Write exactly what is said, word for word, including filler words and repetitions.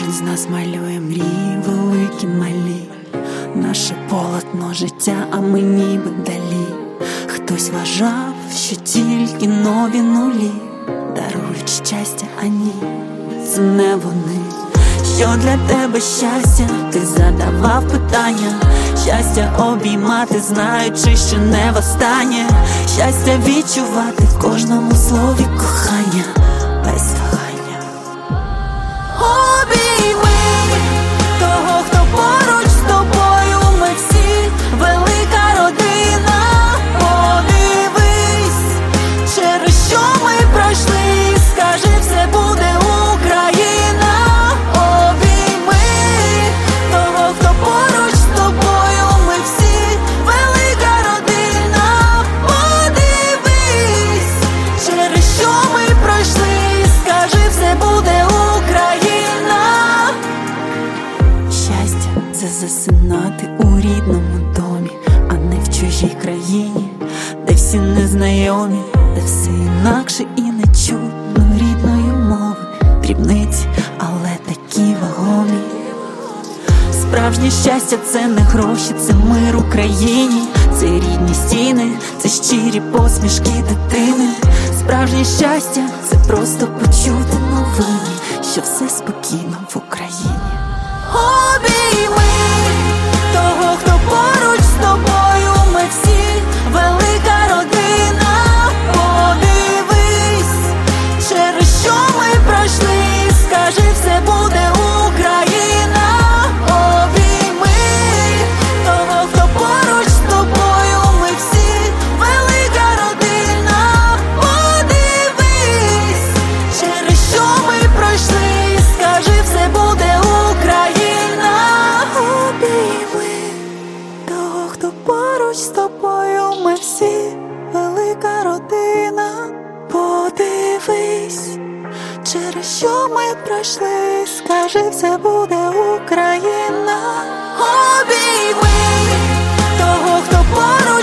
Кожен з нас малює мрії, великі, малі. Наше полотно життя, а ми ніби далі. Хтось вважав, що тільки нові нулі дарують щастя, а ні, це не вони. Що для тебе щастя? Ти задавав питання. Щастя обіймати, знаючи, що не востаннє. Щастя відчувати в кожному слові кохання, без вагання. Обійми того, хто поруч з тобою. Ми всі велика родина. Подивись, через що ми пройшли. Скажи, все буде Україна. Обійми того, хто поруч з тобою. Ми всі велика родина. Подивись, через що ми пройшли. Скажи, все буде Україна. Щастя – це засинати у рідному домі, а не в чужій країні, де всі незнайомі, де все інакше і не чутно рідної мови. Дрібниці, але такі вагомі. Справжнє щастя – це не гроші, це мир у країні. Це рідні стіни, це щирі посмішки дитини. Справжнє щастя – це просто почути новини, що все спокійно в Україні. Обійми того, хто поруч з тобою. Ми всі велика родина. Подивись, через що ми пройшли. Скажи, все буде Україна. Обійми того, хто поруч з тобою. Ми всі велика родина. Подивись, через що ми пройшли. Скажи, все буде Україна. Обійми того, хто поруч з тобою. Ми всі велика родина. Подивись, через що ми пройшли. Скажи, все буде Україна. Обійми того, хто поруч